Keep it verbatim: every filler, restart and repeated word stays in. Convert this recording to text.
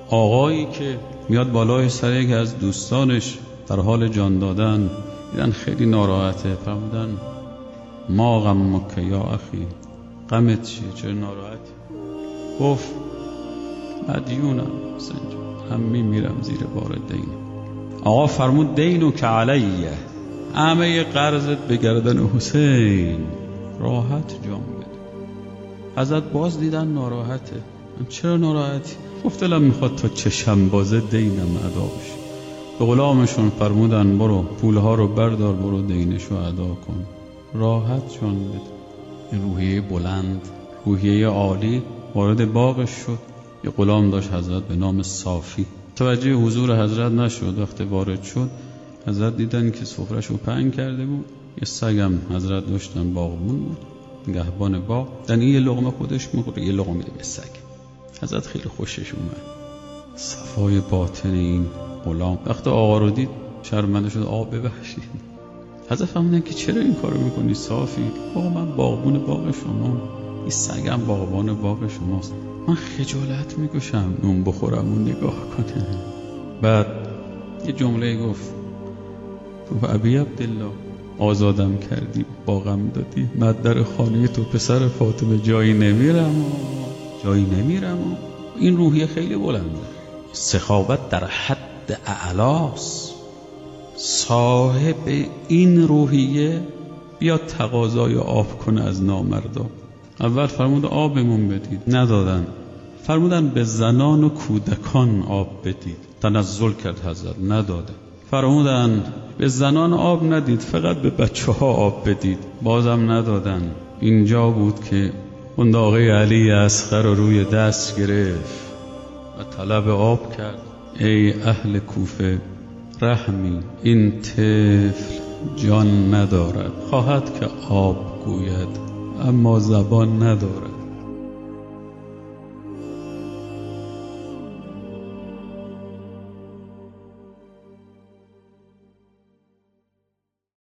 آقایی که میاد بالای سر یکی از دوستانش در حال جان دادن، دیدن خیلی ناراحته، فرمودن ما غمک یا اخی، غمت چیه، چرا ناراحتی؟ گفت مدیونم سنجا، هم میمیرم زیر بار دین. آقا فرمود دینو که علیه، همه قرضت به گردن حسین، راحت جام بده. حضرت باز دیدن ناراحته. چرا ناراحتی؟ گفت دلم میخواد تا چشم بازه دینم ادا بشه. به غلامشون فرمودن برو پولها رو بردار، برو دینشو ادا کن، راحت جان بده. این روحیه بلند، روحیه عالی وارد باغش شد. یه غلام داشت حضرت به نام صافی. توجه حضور حضرت نشد. وقتی وارد شد حضرت دیدن که سفره‌شو پهن کرده بود. یه سگم حضرت داشتن، باغبون بود، نگهبان باغ. دن این یه لقمه خودش میخوره، یه لقمه میده به سگ. حضرت خیلی خوشش اومد، صفای باطن این غلام. وقتی آقا رو دید شرمنده شد، آقا ببخشید. حضرت فهمیدن که چرا این کارو میکنی صافی؟ آقا من باغبون باغ شما، این سگم باغبان باغ شماست، من خجالت میکشم نون بخورم اون نگاه کنه. بعد یه جمله گفت، تو ابی عبدالله آزادم کردی، باغم دادی، من در خانه تو پسر فاطمه جایی نمیرم جایی نمیرم این روحیه خیلی بلنده. سخاوت در حد اعلاست. صاحب این روحیه بیا تقاضای آب کنه از نامردا. اول فرمود آبمون بدید، ندادن. فرمودن به زنان و کودکان آب بدید، تنزل کرد حضرت، نداده. فرمودن به زنان آب ندید، فقط به بچه ها آب بدید، بازم ندادن. اینجا بود که قنداقه علی اصغر رو روی دست گرفت و طلب آب کرد. ای اهل کوفه رحمی، این طفل جان ندارد، خواهد که آب گوید اما زبان ندارد.